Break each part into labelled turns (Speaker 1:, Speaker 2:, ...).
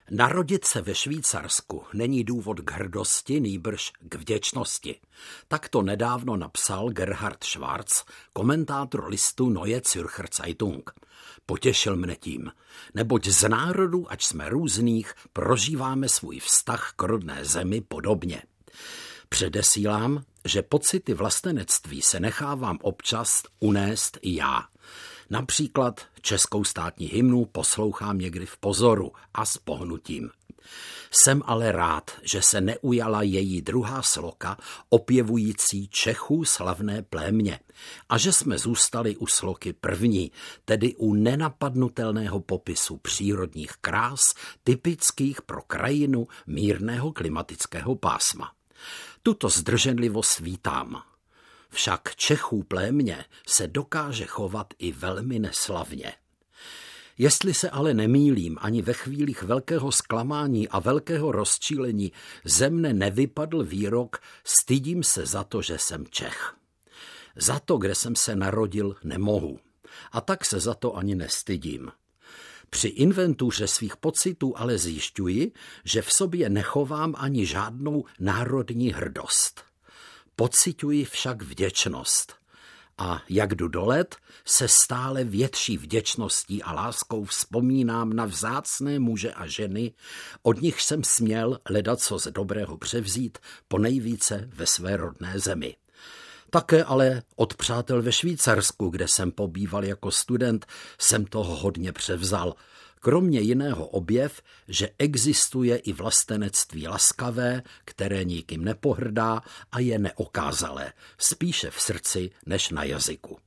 Speaker 1: Narodit se ve Švýcarsku není důvod k hrdosti, nýbrž k vděčnosti. Tak to nedávno napsal Gerhard Schwarz, komentátor listu Neue Zürcher Zeitung. Potěšil mne tím, neboť z národů, ač jsme různých, prožíváme svůj vztah k rodné zemi podobně. Předesílám, že pocity vlastenectví se nechávám občas unést i já. Například českou státní hymnu poslouchám někdy v pozoru a s pohnutím. Jsem ale rád, že se neujala její druhá sloka opěvující Čechů slavné plémě a že jsme zůstali u sloky první, tedy u nenapadnutelného popisu přírodních krás typických pro krajinu mírného klimatického pásma. Tuto zdrženlivost vítám. Však Čechů plémě se dokáže chovat i velmi neslavně. Jestli se ale nemýlím, ani ve chvílích velkého zklamání a velkého rozčílení ze mne nevypadl výrok "stydím se za to, že jsem Čech". Za to, kde jsem se narodil, nemohu. A tak se za to ani nestydím. Při inventuře svých pocitů ale zjišťuji, že v sobě nechovám ani žádnou národní hrdost. Pociťuji však vděčnost. A jak jdu do let, se stále větší vděčností a láskou vzpomínám na vzácné muže a ženy, od nich jsem směl ledacos dobrého převzít ponejvíce ve své rodné zemi. Také ale od přátel ve Švýcarsku, kde jsem pobýval jako student, jsem toho hodně převzal. Kromě jiného objev, že existuje i vlastenectví laskavé, které nikým nepohrdá a je neokázalé, spíše v srdci než na jazyku.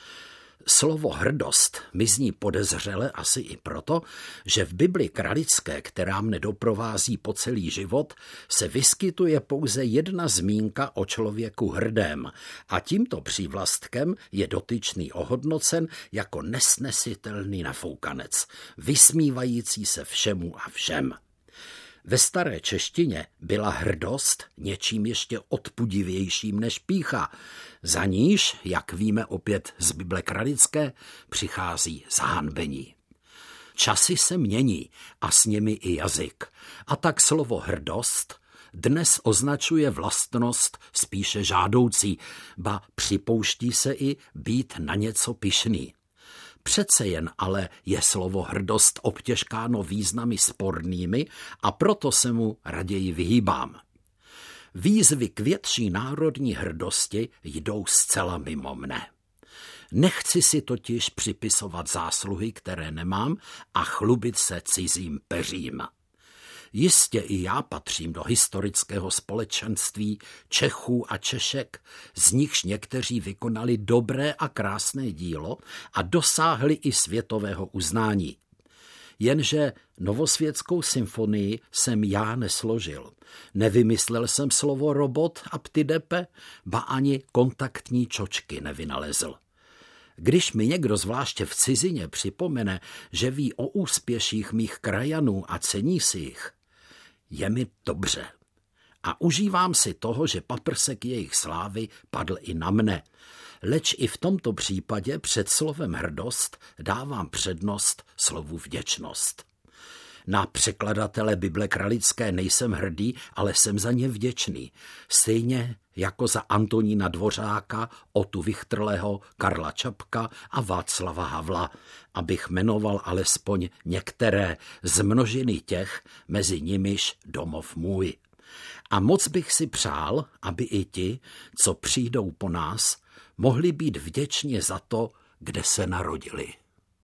Speaker 1: Slovo hrdost mi zní podezřele asi i proto, že v Bibli kralické, která mne doprovází po celý život, se vyskytuje pouze jedna zmínka o člověku hrdém a tímto přívlastkem je dotyčný ohodnocen jako nesnesitelný nafoukanec, vysmívající se všemu a všem. Ve staré češtině byla hrdost něčím ještě odpudivějším než pýcha, za níž, jak víme opět z Bible kralické, přichází zahanbení. Časy se mění a s nimi i jazyk, a tak slovo hrdost dnes označuje vlastnost spíše žádoucí, ba připouští se i být na něco pyšný. Přece jen ale je slovo hrdost obtěžkáno významy spornými a proto se mu raději vyhýbám. Výzvy k větší národní hrdosti jdou zcela mimo mne. Nechci si totiž připisovat zásluhy, které nemám, a chlubit se cizím peřím. Jistě i já patřím do historického společenství Čechů a Češek, z nichž někteří vykonali dobré a krásné dílo a dosáhli i světového uznání. Jenže Novosvětskou symfonii jsem já nesložil. Nevymyslel jsem slovo robot a ptydepe, ba ani kontaktní čočky nevynalezl. Když mi někdo zvláště v cizině připomene, že ví o úspěších mých krajanů a cení si jich, je mi dobře. A užívám si toho, že paprsek jejich slávy padl i na mne. Leč i v tomto případě před slovem hrdost dávám přednost slovu vděčnost. Na překladatele Bible kralické nejsem hrdý, ale jsem za ně vděčný. Stejně jako za Antonína Dvořáka, Otu Vichtrleho, Karla Čapka a Václava Havla, abych jmenoval alespoň některé z množiny těch, mezi nimiž domov můj. A moc bych si přál, aby i ti, co přijdou po nás, mohli být vděční za to, kde se narodili.